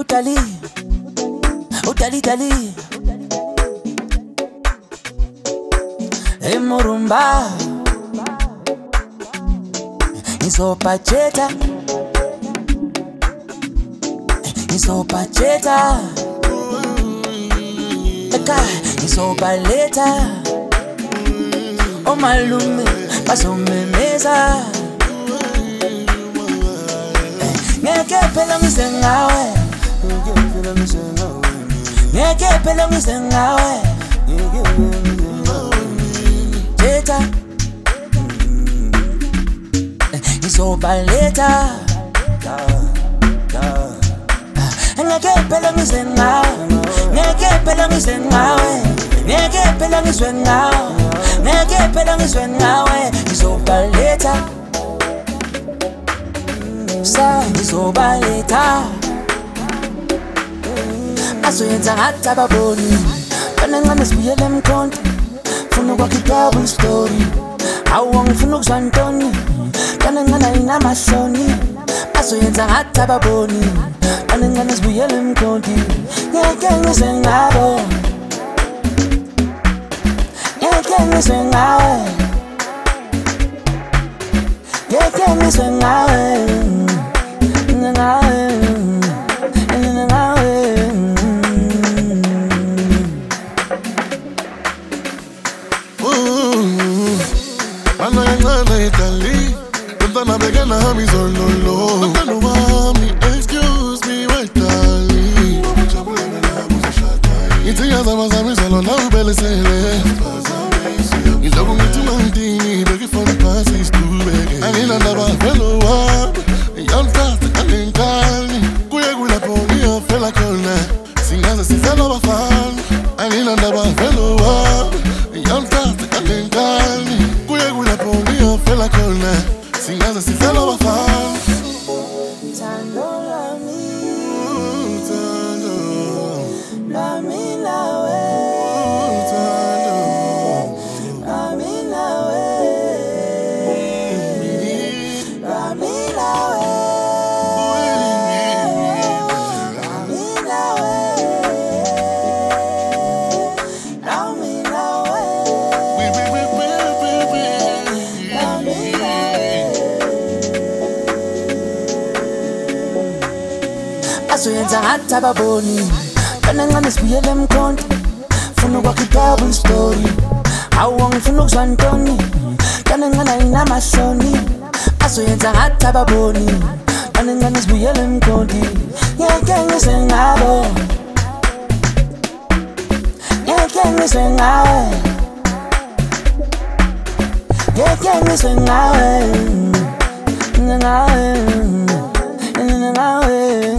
Udali, udali dali. Emurumba, isopacheta, isopacheta. Eka, isobaleta. O malume, basomemeza. Ngeke phela ngisengawe, ngeke phela ngisengawe. Cheta, isobaleta. Ngeke phela ngisengawe, ngeke phela ngisengawe, ngeke phela ngisengawe, ngeke phela ngisengawe. Isobaleta, sa isobaleta. Asoyenza ngathi ababoni, kana ngane sibuyele emkhonto. Funa ukwakha i-double story, awu ngifuna ukuzwa ntoni, kana ngane inamahloni. Asoyenza ngathi ababoni, kana ngane sibuyele emkhonto. Ngeke ngisengabo, ngeke ngisengawe, ngeke ngisengawe. Excuse me, wait, darling. It's a yaza mazamizalo na ubelesele. Iloko ngithi mangidini beke for the past is too big. Angilanda fellow up, yaltata kalenkali. Kuye kulapho ngiyofela khona. Singaze sifela abafana. Angilanda fellow up, yaltata kalenkali. Kuye kulapho ngiyofela khona. Singaze sifela abafana. Asoyenza ngathi ababoni, kana ngane sibuyele emkhonto. Funa ukwakha i-double story, awu ngifuna ukuzwa ntoni, kana ngane inamahloni. Asoyenza ngathi ababoni, kana ngane sibuyele emkhonto. Ngeke ngisengabo, ngeke ngisengawe, ngeke ngisengawe, ngawe.